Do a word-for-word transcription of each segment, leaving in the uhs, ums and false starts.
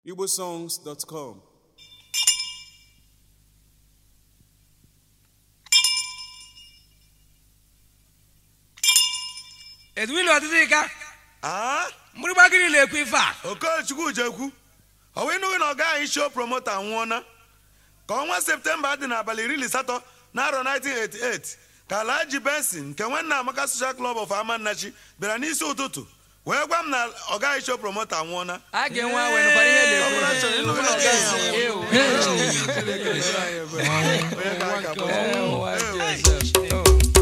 igbo songs dot com. Edwin Odidika. Ah? Muriba gịnị na-ekwu ife a? Okochukwu jekwu. Ọ wee nụghị na ọ gaghị show promoter nwụọna. Ka ọnwa Septemba dị n'abalị iri na asatọ n'arọ nineteen eighty-eight ka Alhaji Benson nke nwanne Amaka Social Club of Amannachi bịara n'isi ụtụtụ wee gwa m na ọ gaghị show promoter nwụọna. A ga-enwe awe nụkwara ihe na-ekwu.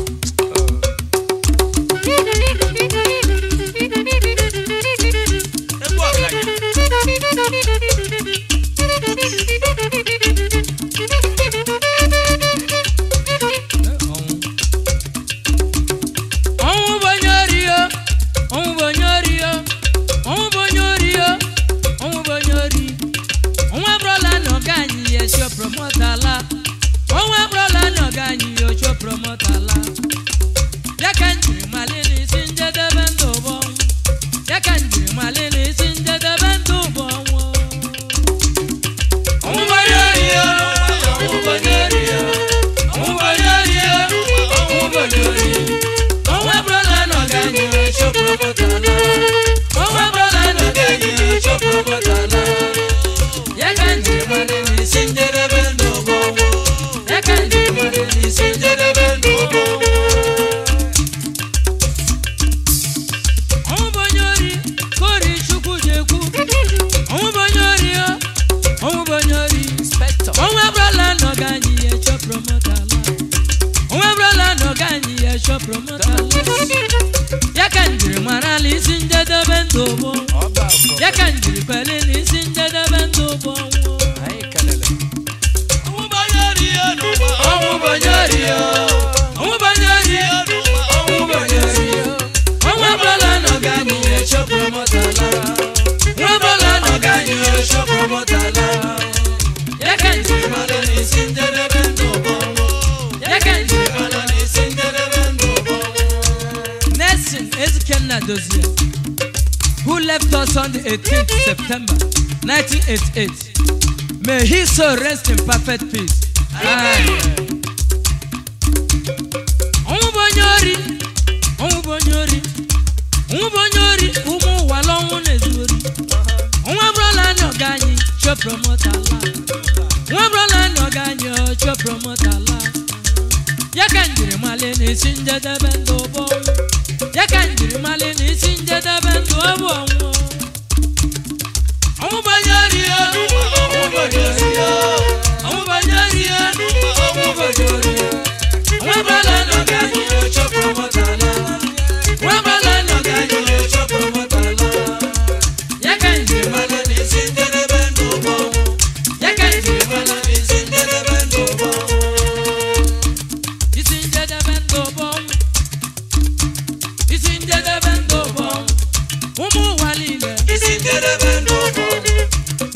Promotala, oh, brother, no ganyi, yo, show promotala. Yakanji, Malini, Sinja, the Bendo, Yakanji, Malini, Sinja, the Bendo, oh, Bayaria, oh, Bayaria, oh, Bayaria, oh, Bayaria, oh, brother, no ganyi, show promotala, oh, brother, no ganyi, show promotala. Yakanji, Malini, Sinja, the Bendo. Yakanjiri marali sinja da bendo bo. Yakanjiri pelini sinja da bendo bo. Ai kalele. Omu banyari no ba. Omu banyari omu banyari omu banyari omu bala no gani e show promotala. Omu bala no gani e show promotala. Yakanjiri marali sinja da bendo bo. Yakanjiri marali sinja da bendo bo. Nelson Ezekiel Dozier, who left us on the eighteenth of September nineteen eighty-eight. May he so rest in perfect peace. Amen. Omu bonyori, omu bonyori, omu bonyori, umu walongu nezuri. Omu brola no ganyi, show promoter la. Omu brola no ganyi, show promoter la. Yakanjiri malini sinja da bendo bo. Yakanjiri malini sinja da bendo bo. Omu banyari, omu banyari, omu banyari, omu banyari. Omu bala no ganyi, show promoter la. Omu bala no ganyi, show promoter la. Yakanjiri malini sinja da bendo bo. Yakanjiri malini sinja da bendo bo. Isinja da bendo bo. Isinja da bendo bo. Umu walile. Isinja da bendo bo.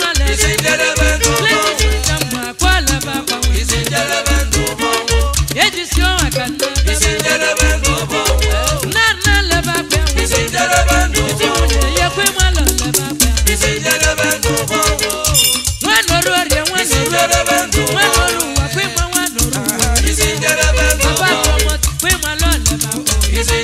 male Leti jamwa kwa la baba Yeji sio akanda Na na le baba Iti mune ye kwe malo le baba Wanoru aria wanoru Wanoru wa kwe ma wanoru Papa promote kwe malo le baba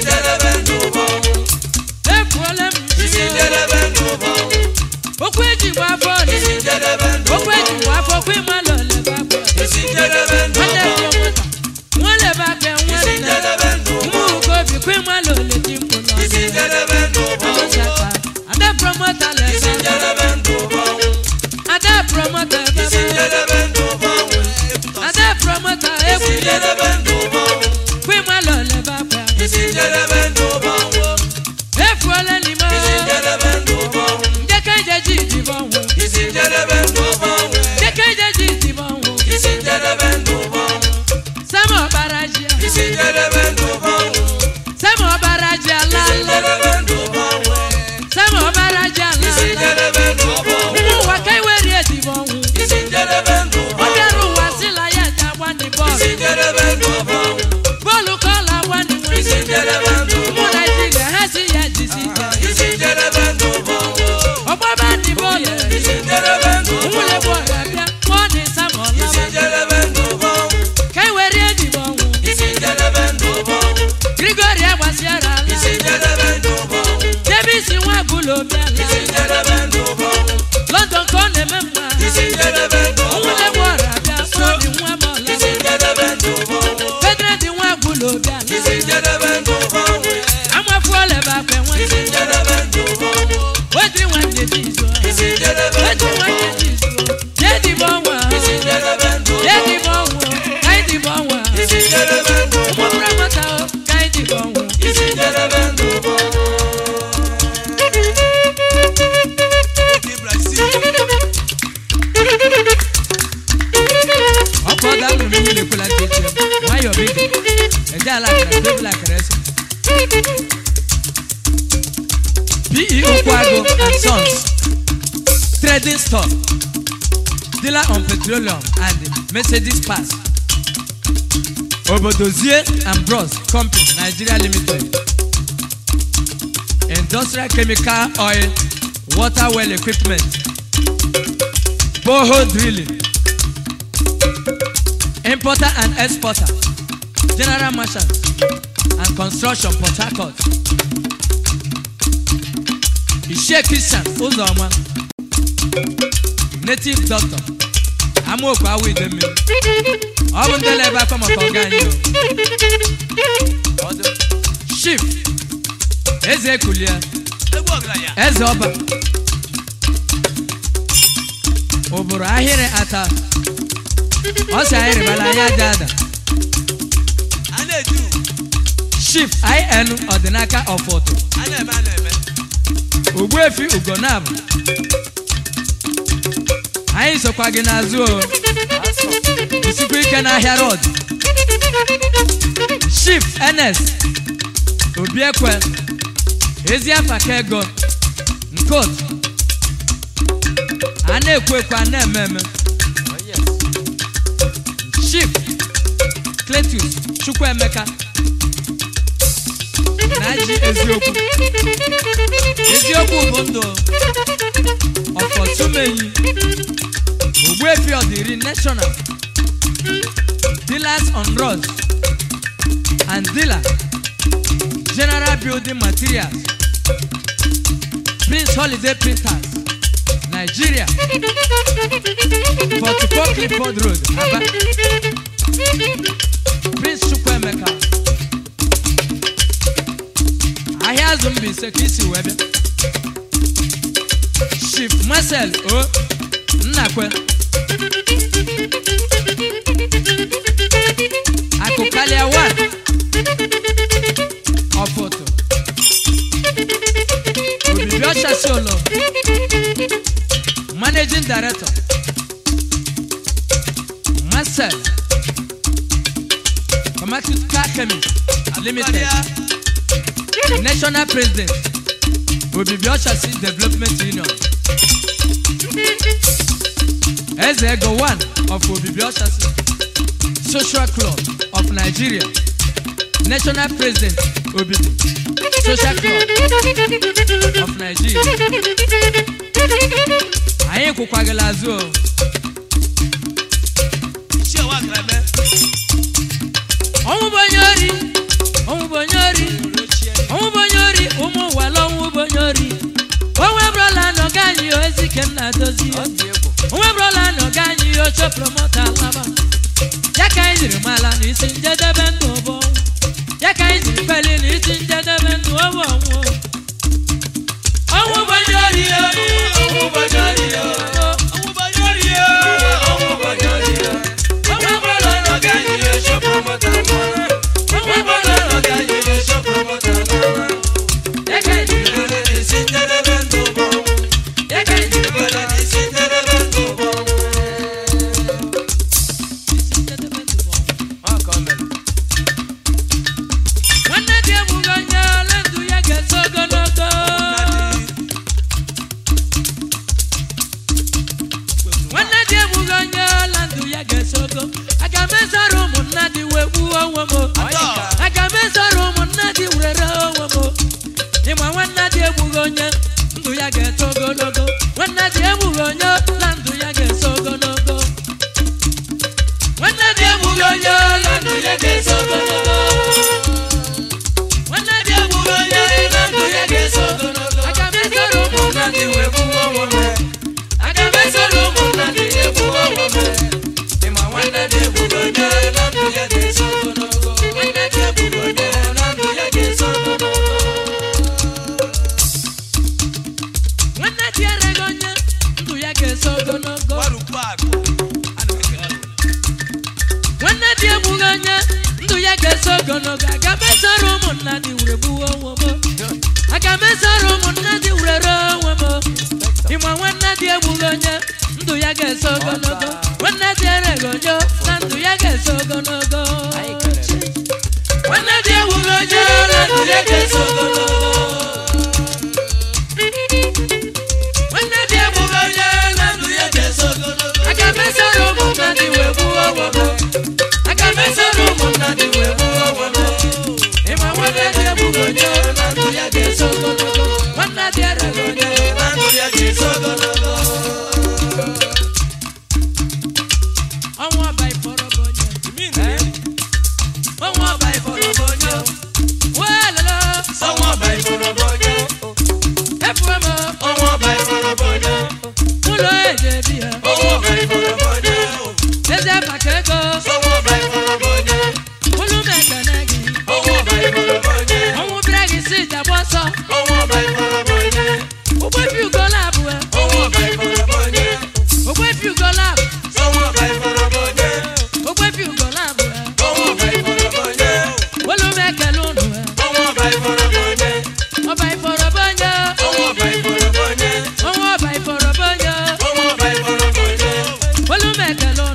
Efuole msio Okweji wafo Okweji wafo kwe malo le baba Wane promote Wale baba wane Mu gobi kwe malo le timpo Alosaka Ada promoter le Ada promoter Ada promoter Kwe malo le baba Efuole ni ma Ndeke jeji dibanwo Ndeke jeji dibanwo Samo barajia Samo barajia lala Samo barajia lala Umu wakai weri edibanwo Oderu wasila yeta wani ball Bolu kola wani wani Umu Nigeria hasi ya jisita Oba bani bole Umu le boya bia Mwani samo lama Kai weri edibanwo Grigoria wasiara Debisi wagulo biala London kone memba Umule bora bia Mwani mwamola Fedredi wagulo biala Amwa fuole bakwe mwani Wedri wanje jizo Wedri wanje jizo Yedi bonwa Yedi bonwa Kaidi bonwa Umu pramata o Kaidi bonwa Opo da mu mi le kula teche Why your big Eja alakara Bebe lakara esi P E O Kwago and Sons Trading Store Dealer on petroleum and Mercedes Pass Obodozie and Bros Company Nigeria Limited Industrial Chemical Oil Water Well Equipment Borehole Drilling Importer and Exporter General Merchant and Construction Port Harcourt Ishe Christian Uzoma Native Doctor Amoko awi demi Obundele ba kwa makoganyo Chief Eze Kulia Eze Oba Oburu ahire ata Osa ahire bala ya dada Chief I N Odinaka Ofoto Ugwefi Ugonabu Anyị sokwa gị n'azụ o Isikwa ike n'ahịa road Chief Ernest Obiekwe Eziafa Kego Nkot A na-ekwe ekwe a na-eme eme Chief Cletus Chukwuemeka Na-eji eziokwu Eziokwu bụ ndụ Ofosumenyi Ogbuefi Odiri National Dealers on Roads and Dealer General Building Materials Prince Holiday Printers Nigeria forty-four Clifford Road Aba Prince Chukwuemeka Ahịa Zumbi Sekisi Webe Chief Marcel O Nnakwe Akukalia one Ofoto Obibiosha Solo Managing Director Marcel Pharmaceutical Chemist Limited National President Obibiosha Development Union Ezego one of Obibioshasi Social Club of Nigeria, National President Obibi Social Club of Nigeria. Aye kukwagala zuo. She wa grabe. Omu bonyori, omu bonyori, omu bonyori, omu wala omu bonyori. Omu brola no ganyi o ezike na dozi. Omu brola no ganyi o cho promoter laba. Yaka injiri mala ni sinjede bendo bo. Yaka injiri peli ni sinjede bendo bo. Omu bonyori, omu bonyori, omu bonyori, omu bonyori. Omu brola no ganyi o cho promoter laba. Omu brola no ganyi o cho promoter laba. Yaka injiri peli ni sinjede bendo bo. Yaka injiri peli ni sinjede bendo bo. Hello.